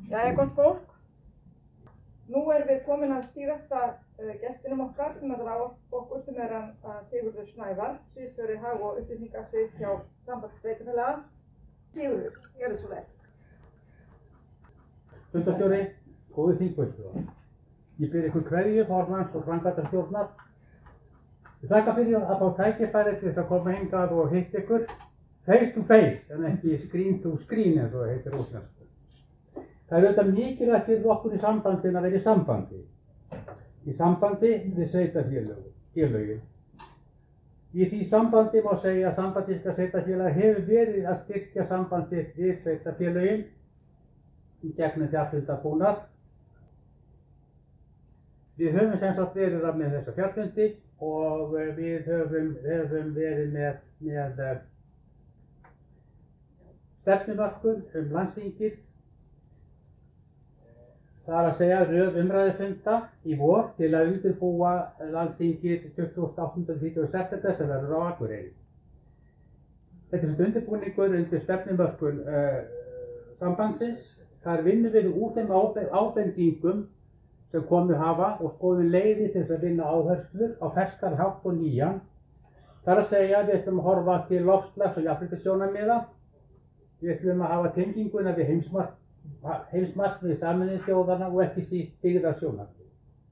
Jæja, gott fólk. Nú erum við komin að síðasta gestinum okkar sem er á okkur sem er hann Sigurður Snævar, sviðsstjóri hag- og upplýsingasviðs hjá Sambandi sveitarfélaga. Sigurður, gjörðu svo vel. Fundarstjóri, góðir þingfulltrúar. Ég bið ykkur kveðju formanns og framkvæmdastjórnar. Ég þakka fyrir að fá tækifæri til þess að koma hingað og hitta ykkur face to face en ekki screen to screen eins og það heitir útlensku. Það er auðvitað mikilvægt fyrir okkur í sambandinu að vera í sambandi. Í sambandi við sveitarfélögin. Í því sambandi má segja að Sambandíska sveitarfélag hefur verið að styrkja sambandið við sveitarfélögin í gegnum fjarfundabúnað. Við höfum sem sagt verið með þessa fjarfundi og við höfum verið með stefnumörkun landsþingið. Það er að segja röð umræðufunda í vor til að undirbúa landsþingið 28. september sem verður á Akureyri. Þetta er undirbúningur undir stefnumörkun sambandsins. Þar vinnum við úr þeim ábendingum sem komið hafa og skoðum leiðir til þess að vinna áherslur á ferskar hátt og nýjan. Það er að segja við ætlum að horfa til loftslags- og jafnréttissjónarmiða. Við ætlum að hafa tenginguna við heimsmarkmið Sameinuðu þjóðanna og ekki síst byggðasjónarmið.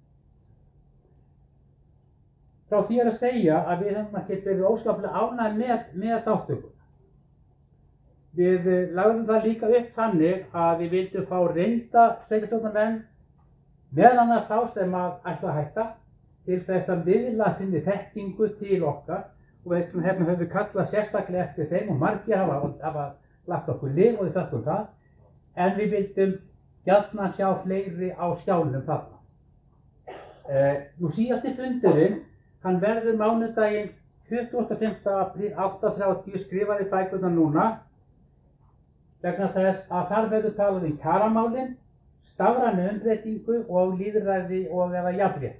Frá því er að segja að við höfum ekki verið óskaplega ánægð með þátttökuna. Við lagðum það líka upp þannig að við vildum fá reynda sveitarstjórnarmenn, meðal annars þá sem ætla að hætta, til þess að miðla sinni þekkingu til okkar og höfum við kallað sérstaklega eftir þeim og margir hafa lagt okkur lið og við þökkum það, en við vildum gjarnan sjá fleiri á skjánum þarna. Nú síðasti fundurinn, hann verður mánudaginn 25. apríl 8:30 skrifaði bækurnar núna, vegna þess að þar verður talað um kjaramálin, stafræna umbreytingu og lýðræði og eða jafnrétti.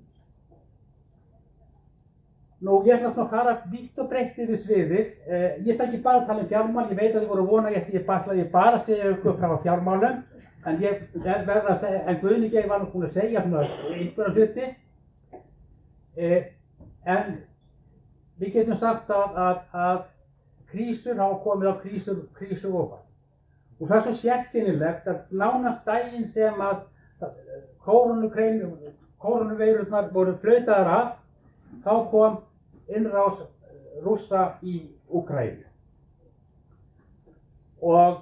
Nú, ég ætla að fara vítt og breytt yfir sviðið. Ég ætla ekki bara að tala um fjármál, ég veit að þið voru vona ég bara að segja ykkur frá fjármálum, en ég verð að segja, en Guðni Geir var nú búinn að segja einhverja hluti. En við getum sagt að krísur hafa komið á krísur ofan. Og það er svo sérkennilegt að nánast daginn sem að kórónuveirurnar voru flautaðar af, þá kom innrás Rússa í Úkraínu. Og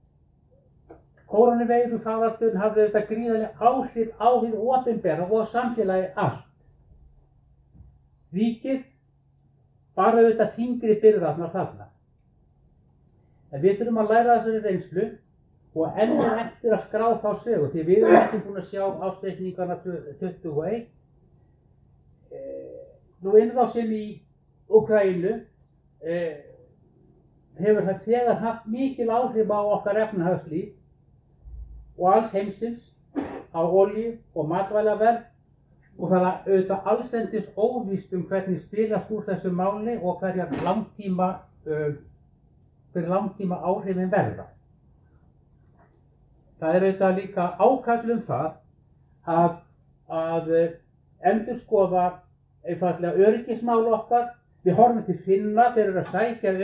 kórónuveirufaraldurinn hafði þetta gríðarleg áhrif á hið opinbera og samfélagi allt. Ríkið bara auðvitað þyngri byrðarnar þarna. En við þurfum að læra þessari reynslu og enn eftir að skrá þá sögu, því við erum ekki búin að sjá ársreikningana 21. Nú innrásin í Úkraínu hefur það þegar haft mikil áhrif á okkar efnahagslíf og alls heimsins á olíu og matvælaverð og það er auðvitað allsendis óvíst hvernig spilast úr þessu máli og hver langtíma áhrifin verða. Það er auðvitað líka ákall það að endurskoða einfaldlega öryggismál okkar. Við horfum til Finna, þeir eru að sækja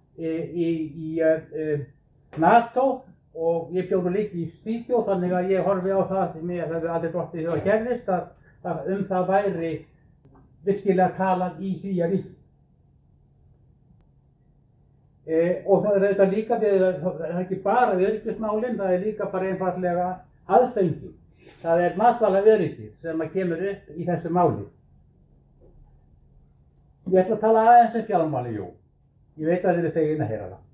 í NATO og ég bjó nú líka í Svíþjóð, þannig að ég horfi á það sem ég hefði aldrei dottið þegar gerðist að það væri virkilega talað í því ríki. Og það er auðvitað líka, það er ekki bara öryggismálin, það er líka bara einfaldlega aðfengið. Það er matvælaöryggi sem kemur upp í þessu máli. Ég ætla að tala aðeins um fjármáli, jú. Ég veit að þið eru fegin að heyra það.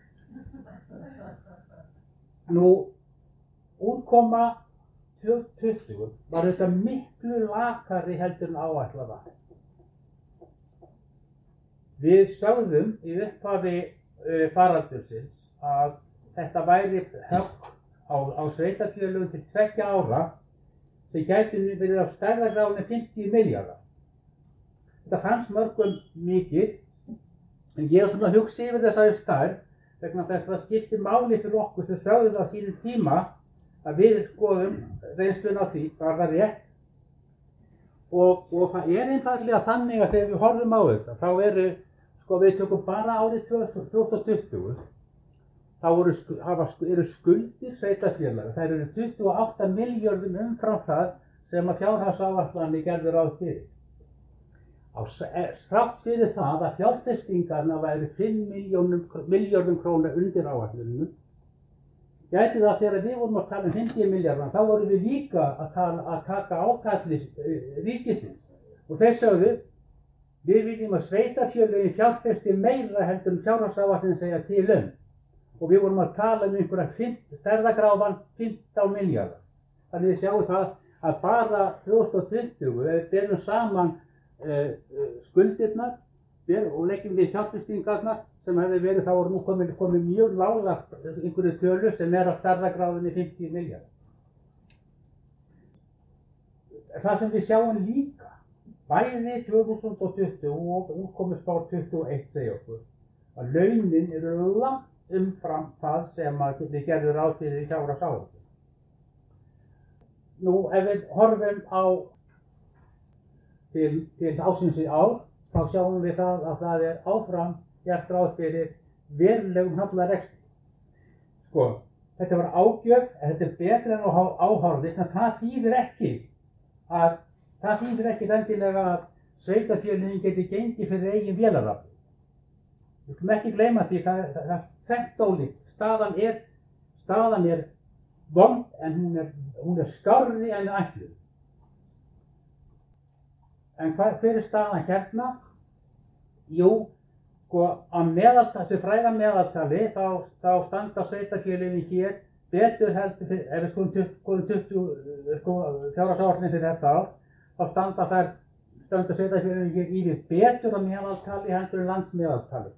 Nú, útkoma 2020 var auðvitað miklu lakari heldur en áætlað var. Við sögðum í upphafi faraldursins að þetta væri högg á sveitarfélögum til 2 ára sem gæti verið á stærðargráðunni 50 milljarðar. Þetta fannst mörgum mikið, en ég var svona að hugsa yfir þessari stærð vegna þess að það skiptir máli fyrir okkur sem sögðum á sínum tíma að við skoðum reynsluna á því, var það rétt? Og það einfaldlega þannig að þegar við horfum á þetta, þá við tökum bara árið 2020, þá eru skuldir sveitarfélaga, þær eru 28 milljörðum umfram það sem að fjárhagsáætlanir gerðu ráð fyrir. Þrátt fyrir það að fjárfestingarna væri 5 milljörðum króna undir áætlunum, gæti það þegar við vorum að tala um 50 milljarðan, þá vorum við líka að taka ákalli ríkisins. Og þeir sögðu, við viljum að sveitarfélögin fjárfesti meira heldur en fjárhagsáætlunin segja til um. Og við vorum að tala um einhverja stærðargráðan 15 milljarða. Þannig við sjáum það að bara 2020, við berum saman skuldirnar og leggjum við fjárfestingarnar sem hefði verið, þá voru nú komið mjög lágt einhverju tölu sem af stærðargráðinni 50 milljarða. Það sem við sjáum líka, bæði 2020 og útkomuspár 21 segja okkur, að launin eru langt umfram það sem við gerðum ráð fyrir í fjárhagsáætlun. Nú, ef við horfum til ásins í ár, þá sjáum við það að það áfram gert ráð fyrir verulegum hallarekstri. Sko, þetta var ágjöf, þetta betra en áhorfið, en það þýðir ekki endilega að sveitarfélögin geti gengið fyrir eigin vélarafli. Við skulum ekki gleyma því það er tvennt ólíkt. Staðan er vond en hún er skárri en ætluð. En hver er staðan hérna? Jú, sko, þessu fræga meðaltali þá standa sveitarfélögin hér betur heldur, ef við skoðum 20 fjárhagsáætlunin fyrir þetta ár, þá standa sveitarfélögin hér yfir betur á meðaltali heldur en landsmeðaltali.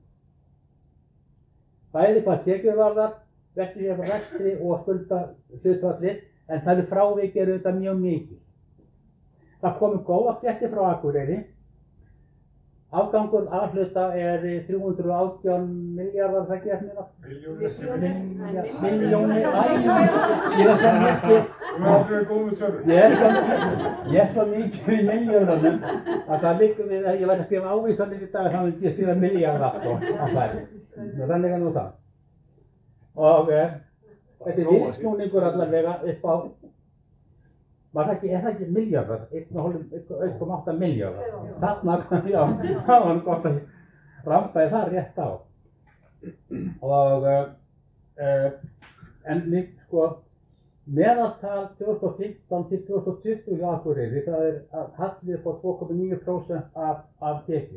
Bæði hvað tekjur varðar, rekstri og skuldahlutfalli, en það frávik eru auðvitað mjög mikið. Það komu góða fréttir frá Akureyri. Afgangur A-hluta er 318 milljarðar, það ekki eftir það? Milljónir. Ég er svo mikið. Ég er svo mikið í milljarðunum að það liggur við að ég væri að skrifa ávísanir í dag, þá myndi ég skrifa milljarða sko á það. Þannig nú það. Og þetta er viðsnúningur allavega upp á, er það ekki milljarðar, 1,8 milljarðar. Þarna, já, það var gott að rampaði það rétt á. Og, en sko, meðaltal 2015 til 2020 í Akureyri, það er hallið upp á 2,9% af tekjum.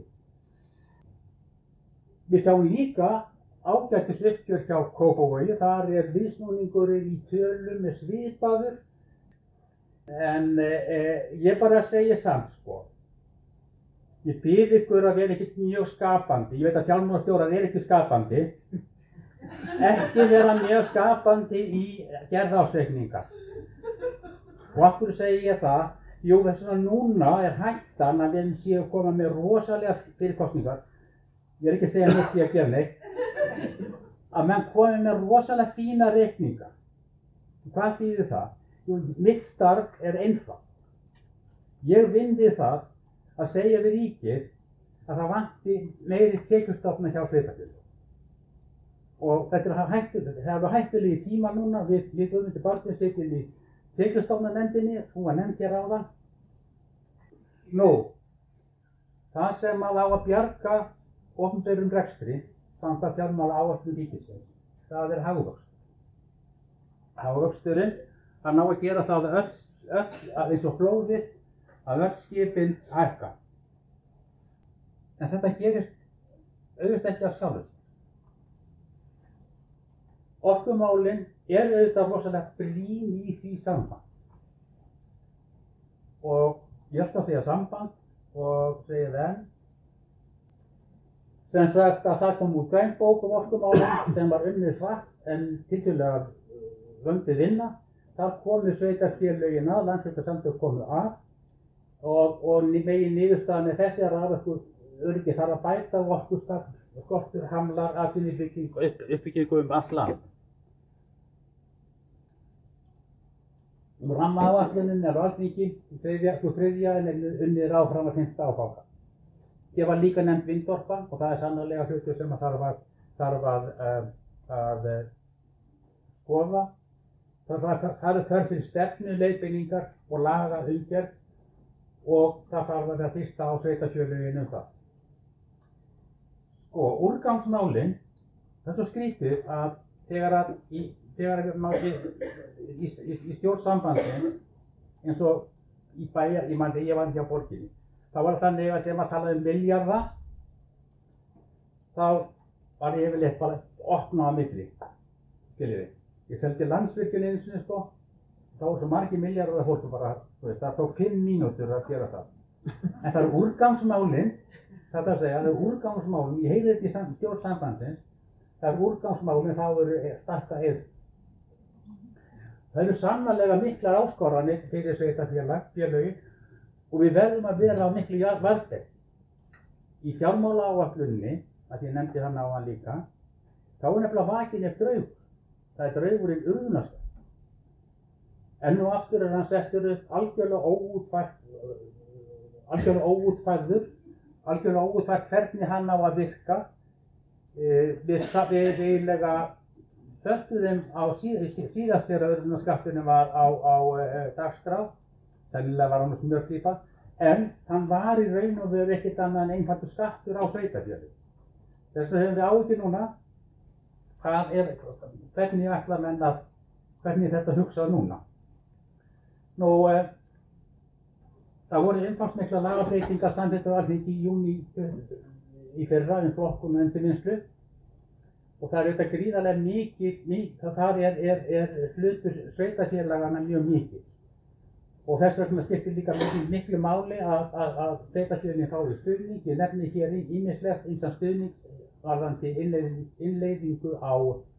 Við sjáum líka ágætis uppgjör hjá Kópavogi, þar er viðsnúningurinn í tölum með svipaður. En ég bara segi samt sko, ég bið ykkur að vera ekkert mjög skapandi, ég veit að fjármálastjórar ekki skapandi, ekki vera mjög skapandi í gerðársreikninga. Og af hverju segi ég það? Jú, þess vegna núna er hættan að við séum að koma með rosalega fyrirkostningar, ég er ekki að segja neitt sé að gera neitt, að menn komi með rosalega fína reikninga. Hvað þýðir það? Mitt starf er einfalt. Ég vinn við það að segja við ríkið að það vanti meiri tekjustofna hjá sveitarfélögum. Og þetta er hættulegi tíma núna, við Guðmundur Baldvin sitjum í tekjustofnanefndinni, hún var nefnd hér áðan. Nú, það sem á að bjarga opinberum rekstri, samkvæmt fjármálaáætlun ríkisins, það er hagvöxt. Hagvöxturinn, það ná að gera það að eins og flóðið að öll skipin hækka. En þetta gerist auðvitað ekki af sjálfu. Orkumálin auðvitað rosalega brýn í því samband. Og ég ætla að segja samband og segja það enn. Sem sagt að það kom úr grænbók orkumálin sem var unnið svart en tiltölulega vönduð vinna. Þar komu sveitarfélögin að, landshlutasamtök komu að og megin niðurstaðan er þessi að raforkuöryggi þarf að bæta og orkuskortur hamlar atvinnuuppbyggingu allt land. Rammaáætlunin er á Alþingi, sú þriðja er unnið áfram að 5. áfanga. Hér var líka nefnd vindorka og það er sannarlega hlutur sem þarf að skoða. Það er þörf fyrir stefnu, leiðbeiningar og laga umgjörð og það þarf að vera fyrsta á sveitarfélögin það. Úrgangsmálin, það er svo skrítið að þegar í stjórnsambandsins eins og í bæjar, ég var hjá borginni, þá var þannig að þegar maður talaði milljarða, þá var ég yfirleitt bara opnað á milli, skiljiði. Ég seldi Landsvirkjun einu sinni þá var svo margir milljarðar að fólk bara, það tók 5 mínútur að gera það. En það eru úrgangsmálin, það eru úrgangsmálin, ég heyri þetta í stjórnsambandsins, það eru úrgangsmálin, þá eru starka eða. Það eru sannarlega miklar áskoranir fyrir sveitarfélögin og við verðum að vera á miklu varðberg. Í fjármálaáætluninni, að ég nefndi hann á hann líka, þá er nefnilega vakin draugur. Það er draugurinn Urðunarskatt. Enn og aftur er hann settur upp algjörlega óútfærður hvernig hann á að virka. Við eiginlega þöttuðum á síðast þegar Urðunarskatturinn var á dagskrá. Sennilega var hann smjörklípa, en hann var í raun og veru ekkert annað en einfaldur skattur á sveitarfélögin. Þess vegna höfum við áhyggjur núna. Hvernig ætla menn að, hvernig þetta hugsað núna? Það voru umfangsmiklar lagabreytingar samþykktar á Alþingi í júní í fyrra flokkun og endurvinnslu og það er auðvitað gríðarlega mikið, það er hlutur sveitarfélaganna mjög mikið og þess vegna skiptir líka miklu máli að sveitarfélagin fái stuðning. Ég nefni hér ýmislegt ýmsan stuðning varðandi innleiðingu á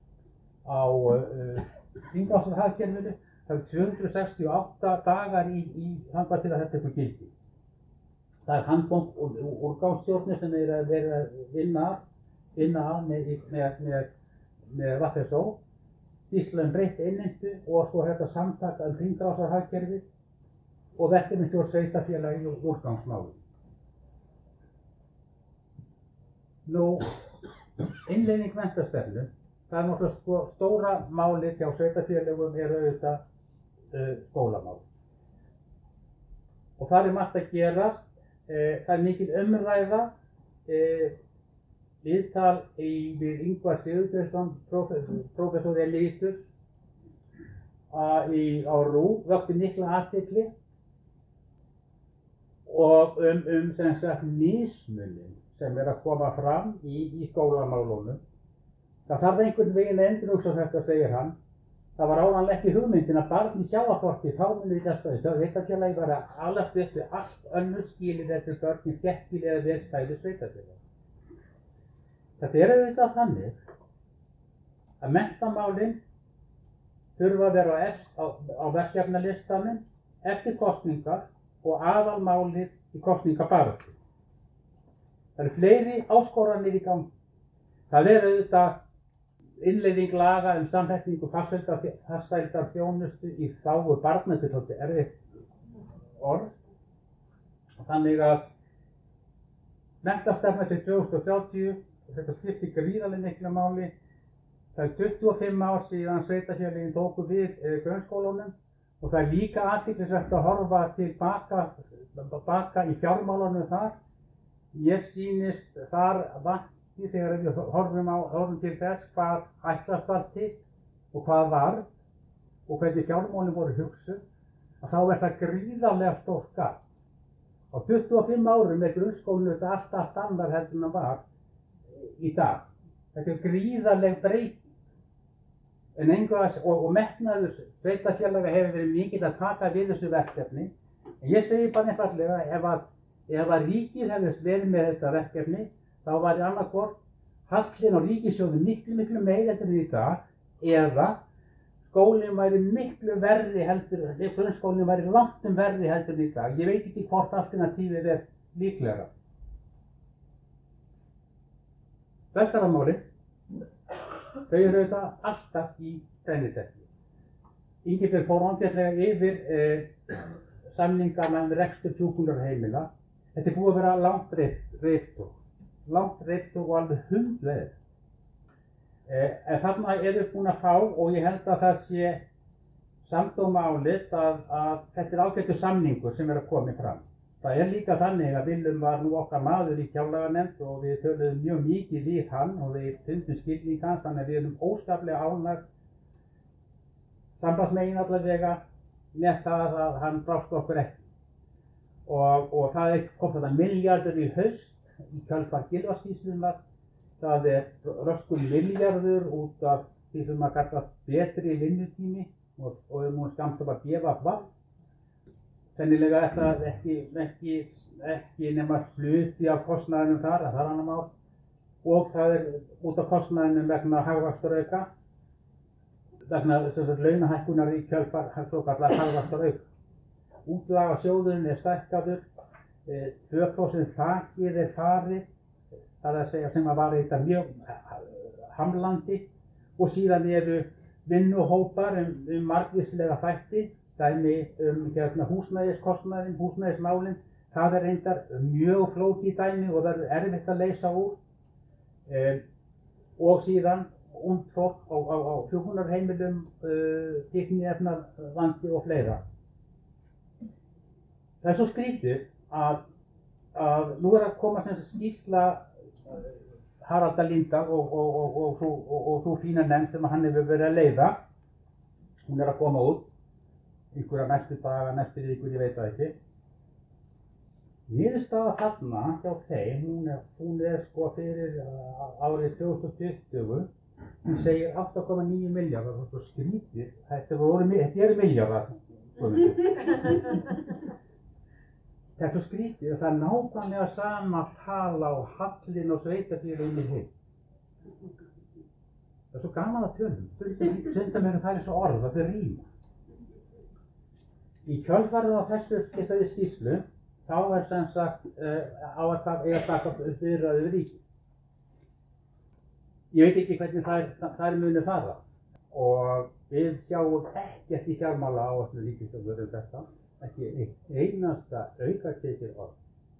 hringrásarhagkerfinu. Það eru 268 dagar þangað til að þetta tekur gildi. Það er handbók og úrgangsstjórnir sem er að vera að vinna að með VSO, skýrsla breytt innheimtu og svo þetta samtaka hringrásarhagkerfi og verkefnisstjórn sveitarfélaga í úrgangsmálum. Innleiðing menntastefnu, það er náttúrulega stóra málið hjá sveitarfélögum auðvitað skólamál. Og það er margt að gerast, það er mikil umræða, viðtal við Ingvar Sigurðsson, prófessor emeritus á RÚV, vakti mikla athygli og sem sagt mismuninn sem er að koma fram í skólamálunum. Það þarf einhvern veginn að endurhugsa þetta, segir hann. Það var áreiðanlega ekki hugmyndin að barn í sjávarþorpi þá muni þetta sveitarfélagi var að alast upp við allt önnur skilið eftir börn í þéttbýli eða vel stæðu sveitarfélagi. Þetta er auðvitað þannig að menntamálin þurfa að vera á verkefnalistanum eftir kosningar og aðalmálið í kosningabaráttu. Það eru fleiri áskoranir í gangi. Það er auðvitað innleiðing laga samþættingu farsældar þjónustu í þágu barna, þetta er svolítið erfitt orð. Þannig að menntastefna til 2030, þetta skiptir gríðarlega miklu máli. Það er 25 ár síðan sveitarfélögin tóku við grunnskólunum og það er líka athyglisvert að horfa tilbaka í fjármálunum þar. Mér sýnist þar vanti þegar við horfum til þess hvað ætlast var til og hvað var og hvernig fjármálin voru hugsuð, að þá er það gríðarlega stórt gap. Á 25 árum er grunnskólinn þetta allt annar heldur en það var í dag. Þetta er gríðarleg breyting. Og metnaður sveitarfélaga hefur verið mikill að taka við þessu verkefni. En ég segi bara einfaldlega, ef að ríkið hefði verið með þetta verkefni, þá var annarkvort hallinn á ríkissjóði miklu meiri heldur en í dag, eða skólinn væri miklu verri grunnskólinn væri langt verri heldur en í dag. Ég veit ekki hvort alternatífið er líklegra. Velferðarmálin, þau eru auðvitað alltaf í brennidepli. Ingibjörg fór ágætlega yfir samningarna um rekstur hjúkrunarheimila. Þetta búið að vera langt reiftog og alveg hundleið. En þarna eru búin að fá, og ég held að það sé samdóma álit að þetta ágætur samningur sem að koma fram. Það líka þannig að Willum var nú okkar maður í fjárlaganefnd og við töluðum mjög mikið við hann og við fundum skilning hans, þannig að við erum óskaplega ánægð sambandsmegin allavega með það að hann brást okkur ekki. Og það kom þetta milljarður í haust í kjölfar Gylfaskýrslunnar. Það röskun milljarður út af því sem að kallast betri vinnutími og við múum skamt að gefa það. Sennilega það ekki nema hluti af kostnaðinum þar, það annar mál. Og það út af kostnaðinum vegna hagvaxtarauka, vegna launahækkunar í kjölfar svokallar hagvaxtarauka. Útlagasjóðurinn stækkaður, 2% þakið farið, það að segja sem að var þetta mjög hamlandi, og síðan eru vinnuhópar margvíslega þætti, dæmi húsnæðiskostnaðinn, húsnæðismálinn, það reyndar mjög flókið dæmi og verður erfitt að leysa úr. Og síðan ungt fólk á hjúkrunarheimilum, fíkniefnavandi og fleira. Það svo skrítið að nú að koma skýrsla Haraldar Líndal og sú fína nefnd sem hann hefur verið að leiða. Hún að koma út einhverja næstu daga, næstu vikur, ég veit það ekki. Niðurstaða þarna hjá þeim, hún sko fyrir árið 2020, hún segir 8,9 milljarðar, það er svo skrítið, þetta eru milljarðar. Það er svo skrítið og það er nákvæmlega sama tala og hallinn og sveitarfélögum í heild. Það er svo gaman að tölum, stundum eru það svo orð, það rýma. Í kjölfarið á þessari skýrslu, þá sem sagt á að taka upp viðræður við ríkið. Ég veit ekki hvernig þær munu fara og við sjáum ekkert í fjármálaáætlun ríkisstjórnar þetta, ekki einasta aukatekið orð.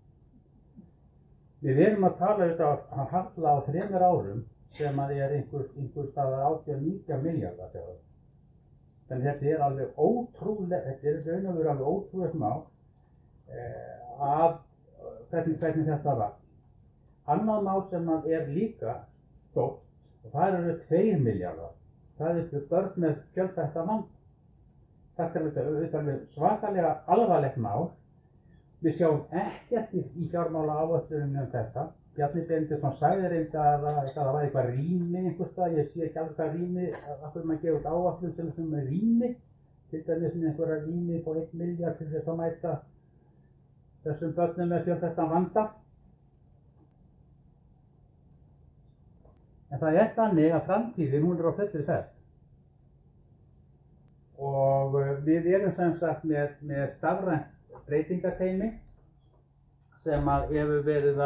Við erum að tala að halla á 3 árum sem að einhver staðar 80-90 milljarðar þegar. Þannig þetta alveg ótrúlega, þetta raun og veru alveg ótrúlegt mál að hvernig þetta var. Annað mál sem líka stórt og það eru 2 milljarðar. Það börn með fjölþætta vanda. Þetta alveg svakalega alvarlegt mál. Við sjáum ekkert í fjármálaáætlunum þetta. Bjarni Benediktsson sagði reyndar að það var eitthvað rými einhvers staðar, ég sé ekki alveg hvað rými, af hverju maður gefur út áætlun sem rými, til dæmis einhverja rými på 1 milljarð til þess að mæta þessum börnum með fjölþættan vanda. En það þannig að framtíðin hún á fullri ferð. Og við erum sem sagt með stafrænt breytingateymi sem hefur verið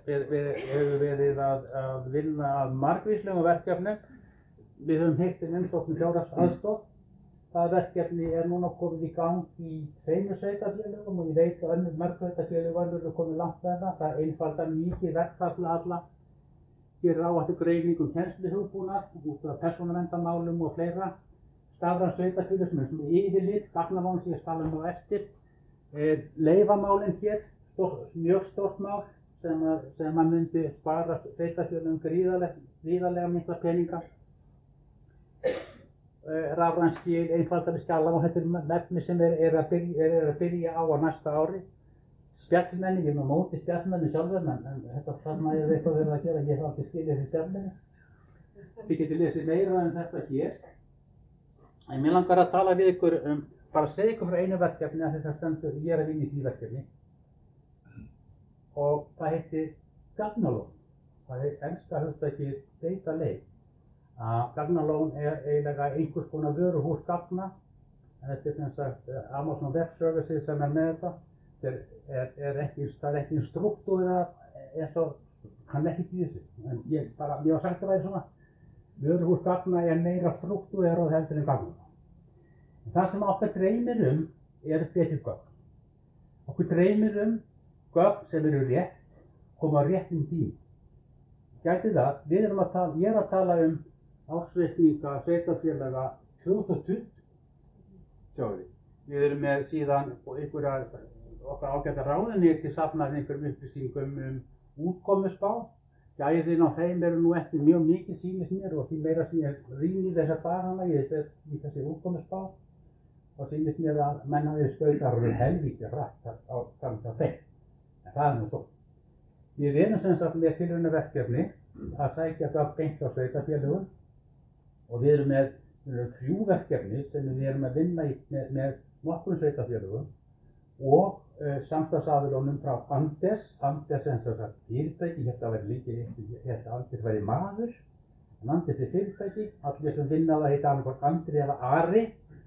að vinna að margvíslegum verkefnum. Við höfum heyrt umsókn fjárhagsaðstoð. Það verkefni núna komið í gang í 2 sveitarfélögum og ég veit að mörg sveitarfélög eru komið langt með það. Það einfaldar mikið verkfalla alla. Gerir áhættu greining kennsluhugbúnað út af persónuverndarmálum og fleira. Stafræn sveitarfélög sem yfirlit, gagnamál sem ég tala nú eftir. Leyfamálin hér. Mjög stórt mál sem að myndi spara sveitarfélögum gríðarlega mikla peninga. Rafræn skil, einfaldari skjala og þetta nefni sem að byrja á næsta ári. Spjallmenni, ég móti spjallmenni sjálfur, en þetta þarna eitthvað verið að gera, ég hef aldrei skilið þessi spjallmenni. Þið getið lesið meira þetta hér. En mér langar að tala við ykkur bara að segja ykkur frá einu verkefni að þetta stendur, ég að vinna í því verkefni. Og það heitir gagnalón. Það enska hugtakið data lake. Gagnalón eiginlega einhvers konar vöruhús gagna. Þetta sem sagt Amazon Web Services sem með þetta. Það er ekki struktúrað eins og kann ekki í þessu. En ég var sagt að það svona vöruhús gagna meira struktúrað heldur en gagnalón. Það sem okkar dreymir eru betri gögn. Okkur dreymir gögn sem eru rétt, koma á réttum tíma. Gæti það, ég er að tala ársreikninga sveitarfélaga 2020. Sjáðu þið. Við erum með síðan okkar ágæta ráðuneyti safnað einhverjum upplýsingum útkomuspá. Gæðin á þeim eru nú ekki mjög mikið sýnist mér og því meira sem ég rýni þessa dagana í þessi útkomuspá og sýnist mér að menn hafi skautar helvíti hratt á þeim. En það nú svo. Við erum sem sagt með tilraunaverkefni að sækja gögn beint á sveitarfélögum og við erum með 3 verkefni sem við erum að vinna með nokkrum sveitarfélögum og samstarfsaðilunum frá Andes sem sagt fyrirtæki, Andes væri maður, en Andes fyrirtæki, allir sem vinna það heita annað Andri eða Ari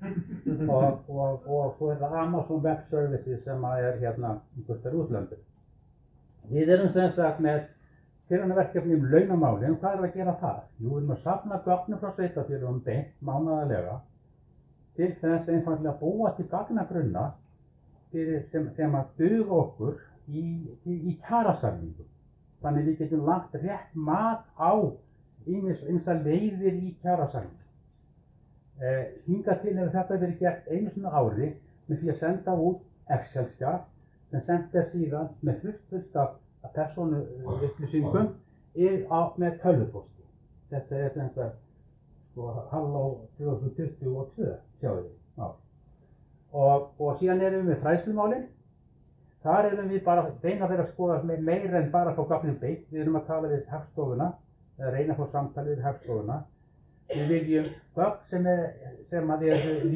og svo það Amazon Web Services sem hérna einhvers staðar í útlöndum. Við erum sem sagt með tilraunaverkefni launamálin, hvað að gera það? Jú, við erum að safna gögnum frá sveitarfélögum beint mánaðarlega til þess einfaldlega að búa til gagnagrunna sem að duga okkur í kjarasamningum. Þannig við getum lagt rétt mat á ýmsar leiðir í kjarasamningum. Hingað til hefur þetta verið gert einu sinni á ári með því að senda út Excel-skjal sem senda síðan með fullt af persónuupplýsingum með tölvupósti. Þetta sem sagt halló 2022, sjáðu þið. Og síðan erum við með fræðslumálin. Þar erum við bara reyna að vera að skoða meira en bara að fá gögnin beint. Við erum að tala við Hagstofuna, eða reyna að fá samtalið við Hagstofuna. Við viljum gögn sem að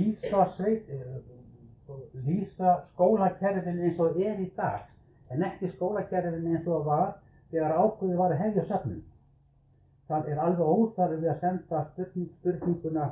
lýsa skólakerfin eins og í dag, en ekki skólakerfin eins og það var þegar ákveðið var að hefja söfnun. Það alveg óþarfi við að senda spurninguna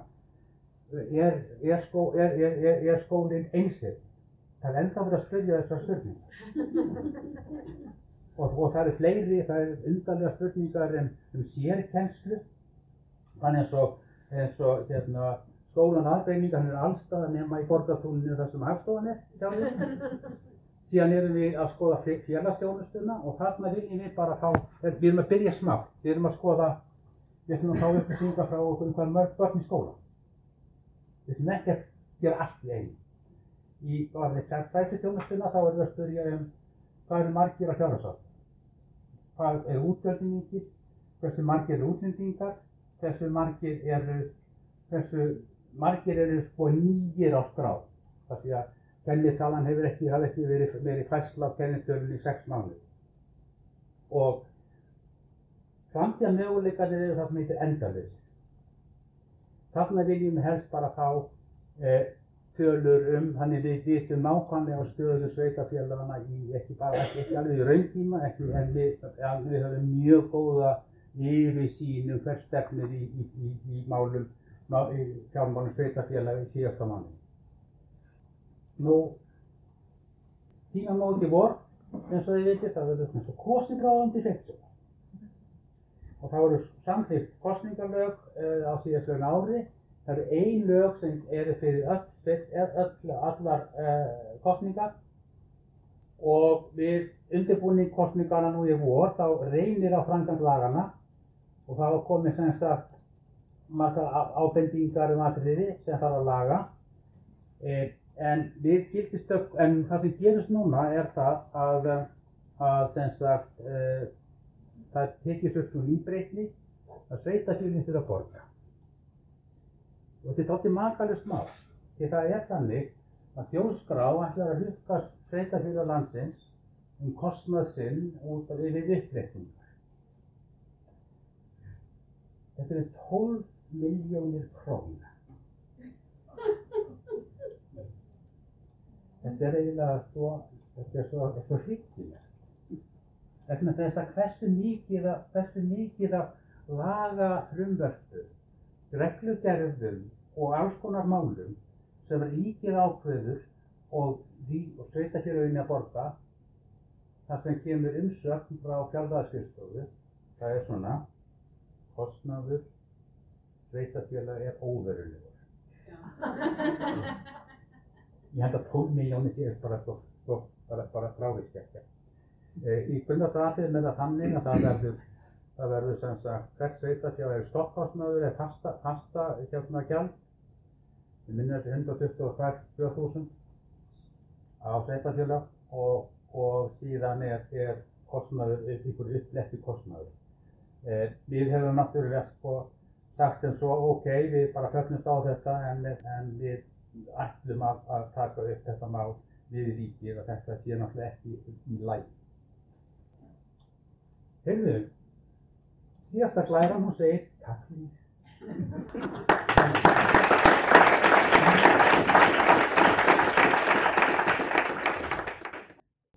er skólinn einsett? Það ennþá verið að spyrja þessar spurningar. Og það fleiri, það undarlega spurningar sérkennslu. Þannig eins og skólan aðgreiningar, hann allstaðar nema í Borgartúninu þar sem Hagstofan Síðan erum við að skoða félagsþjónustuna og þarna viljum við bara fá, við erum að byrja smátt, við erum að skoða, við ætlum að fá upplýsingar frá okkur hvað mörg börn í skóla. Við ætlum ekki að gera allt í einu. Í fræðsluþjónustuna þá erum við að spyrja hvað eru margir á hjálparsátt, hvað eru útgjöldin mikil, hversu margir eru útlendingar, hversu margir eru sko nýir á skrá. Það sé að kennitalan hefur ekki verið færsla á kennitölunni í 6 mánuði. Og framtíðarmöguleikarnir eru það sem heitir endalausir. Þarna viljum við helst bara fá tölur þannig við vitum nákvæmlega stöðu sveitarfélaganna ekki alveg í rauntíma, en við höfum mjög góða yfirsýn hvert stefnir í málum fjármálum sveitarfélaga í síðasta mánuði. Nú, tímamót í vor, eins og þið vitið, það verður eins og kosningaráðandi sveitarfélaga. Og það voru samþykkt kosningalög á síðastliðnu ári. Það eru ein lög sem eru fyrir allar kosningar og við undirbúning kosningarna nú í vor þá reynir á framkvæmd laganna og það var komið sem sagt margar ábendingar atriði sem þarf að laga. En það sem gerist núna er það að sem sagt það tekist upp svo nýbreytni að sveitarfélögin þurfa að borga. Og þetta er dálítið makalaust mál, því það er þannig að Þjóðskrá ætlar að hugga sveitarfélög landsins kostnað sinn út af yfir uppreikningar. Þetta eru 12 milljónir króna. Þetta er eiginlega svo hryggilegt. Vegna þess að hversu mikið af lagafrumvörpum, reglugerðum og alls konar málum sem ríkið ákveður og sveitarfélögin að borga, það sem kemur umsögn frá fjárlagaskrifstofu, það er svona, kostnaður sveitarfélag er óverulegur. Ég held að 12 milljónir sé bara frávíst ekki. Í grundvallaratriðum er það þannig að það verður sem sagt hvert sveitarfélag er stofnkostnaður eða fasta gjald. Ég minnir þetta 122.000 á sveitarfélag og síðan er kostnaður ykkur uppletti kostnaður. Við hefum náttúrulega sagt sem svo, ok, við bara fögnumst á þetta en við ætlum að taka upp þetta mál við ríkið og þetta sé náttúrulega ekki í lagi. Heyrðu, síðasta glæran hún segir takk fyrir.